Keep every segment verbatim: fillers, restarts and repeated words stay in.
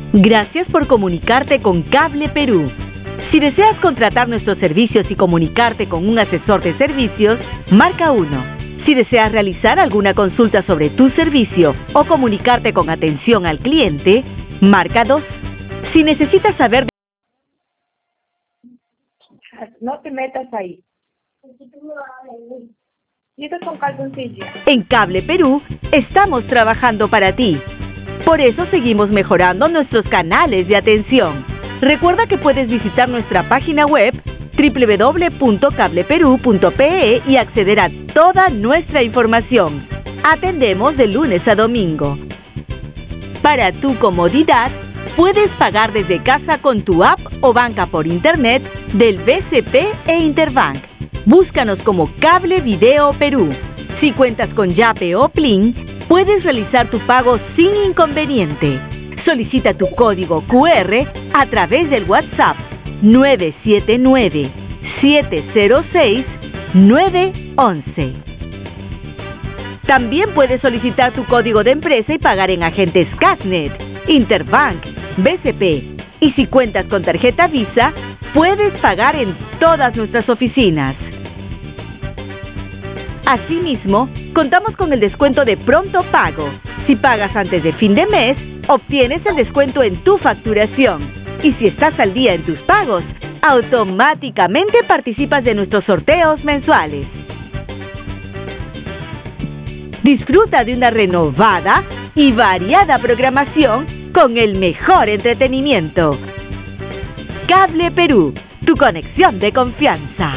Gracias por comunicarte con Cable Perú. Si deseas contratar nuestros servicios y comunicarte con un asesor de servicios, marca uno. Si deseas realizar alguna consulta sobre tu servicio o comunicarte con atención al cliente, marca dos. Si necesitas saber... No te metas ahí. Y esto con calzoncillo. En Cable Perú, estamos trabajando para ti. Por eso seguimos mejorando nuestros canales de atención. Recuerda que puedes visitar nuestra página web doble u doble u doble u punto cable perú punto pe e y acceder a toda nuestra información. Atendemos de lunes a domingo. Para tu comodidad, puedes pagar desde casa con tu app o banca por internet del B C P e Interbank. Búscanos como Cable Video Perú. Si cuentas con Yape o Plin, puedes realizar tu pago sin inconveniente. Solicita tu código cu erre a través del WhatsApp nueve siete nueve, siete cero seis, nueve once. También puedes solicitar tu código de empresa y pagar en agentes Casnet, Interbank, B C P. Y si cuentas con tarjeta Visa, puedes pagar en todas nuestras oficinas. Asimismo, contamos con el descuento de pronto pago. Si pagas antes de fin de mes, obtienes el descuento en tu facturación. Y si estás al día en tus pagos, automáticamente participas de nuestros sorteos mensuales. Disfruta de una renovada y variada programación con el mejor entretenimiento. Cable Perú, tu conexión de confianza.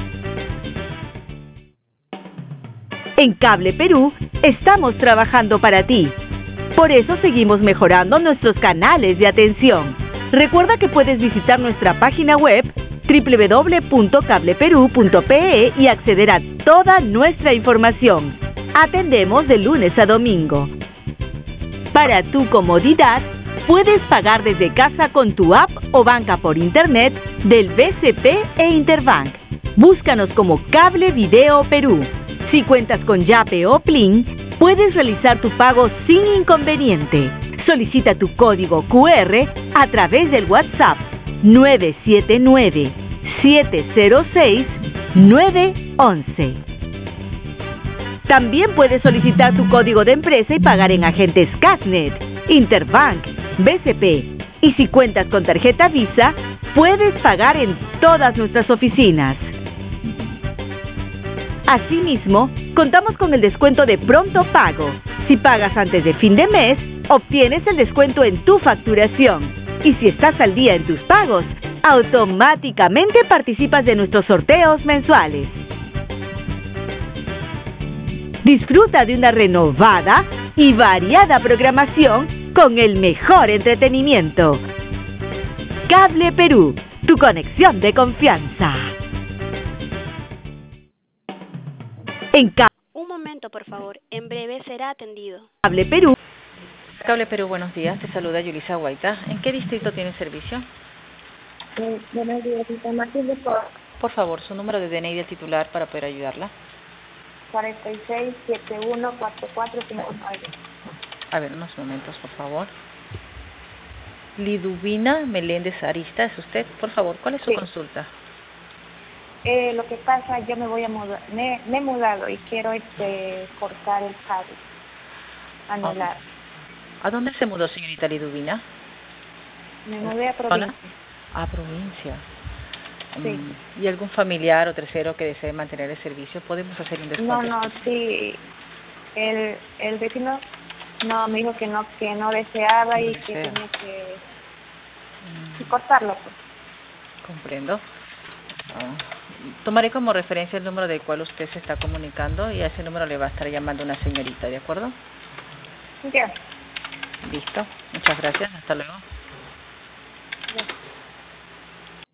En Cable Perú, estamos trabajando para ti. Por eso seguimos mejorando nuestros canales de atención. Recuerda que puedes visitar nuestra página web doble u doble u doble u punto cable perú punto pe e y acceder a toda nuestra información. Atendemos de lunes a domingo. Para tu comodidad, puedes pagar desde casa con tu app o banca por internet del B C P e Interbank. Búscanos como Cable Video Perú. Si cuentas con Yape o Plin, puedes realizar tu pago sin inconveniente. Solicita tu código cu erre a través del WhatsApp nueve siete nueve, siete cero seis, nueve once. También puedes solicitar tu código de empresa y pagar en agentes Casnet, Interbank, B C P. Y si cuentas con tarjeta Visa, puedes pagar en todas nuestras oficinas. Asimismo, contamos con el descuento de pronto pago. Si pagas antes de fin de mes, obtienes el descuento en tu facturación. Y si estás al día en tus pagos, automáticamente participas de nuestros sorteos mensuales. Disfruta de una renovada y variada programación con el mejor entretenimiento. Cable Perú, tu conexión de confianza. En Ca- Un momento, por favor. En breve será atendido. Cable Perú. Cable Perú, buenos días. Te saluda Yulisa Guaita. ¿En qué distrito tiene servicio? Eh, buenos días, Martín de Por Por favor, su número de D N I del titular para poder ayudarla. cuarenta y seis, setenta y uno, cuarenta y cuatro, cincuenta y nueve. A ver, unos momentos, por favor. Liduvina Meléndez Arista, ¿es usted? Por favor, ¿cuál es su Sí. consulta? Eh, lo que pasa, yo me voy a mudar, me, me he mudado y quiero este cortar el cable, anular. ¿A dónde se mudó, señorita Liduvina? Me mudé a ¿Zona? provincia. A provincia. Sí. Mm, ¿Y algún familiar o tercero que desee mantener el servicio? ¿Podemos hacer un descuento? No, no, sí. El, el vecino no me dijo que no que no deseaba No y desea. que tenía que, Mm, que cortarlo. Pues. comprendo. Ah, tomaré como referencia el número del cual usted se está comunicando y a ese número le va a estar llamando una señorita, ¿de acuerdo? Ya. Listo. Muchas gracias. Hasta luego.